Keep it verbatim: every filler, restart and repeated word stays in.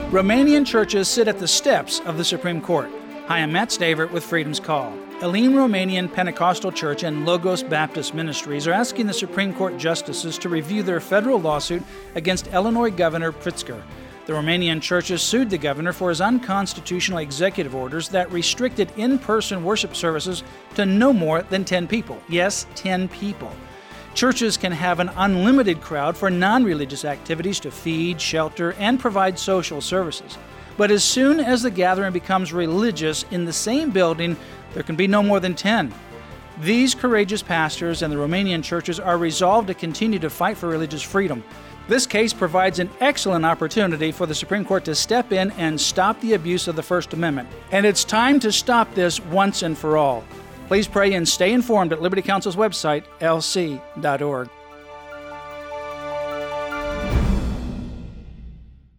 Romanian churches sit at the steps of the Supreme Court. Hi, I'm Matt Stavert with Freedom's Call. Elim Romanian Pentecostal Church and Logos Baptist Ministries are asking the Supreme Court justices to review their federal lawsuit against Illinois Governor Pritzker. The Romanian churches sued the governor for his unconstitutional executive orders that restricted in-person worship services to no more than ten people. Yes, ten people. Churches can have an unlimited crowd for non-religious activities to feed, shelter, and provide social services. But as soon as the gathering becomes religious in the same building, there can be no more than ten. These courageous pastors and the Romanian churches are resolved to continue to fight for religious freedom. This case provides an excellent opportunity for the Supreme Court to step in and stop the abuse of the First Amendment. And it's time to stop this once and for all. Please pray and stay informed at Liberty Counsel's website, L C dot org.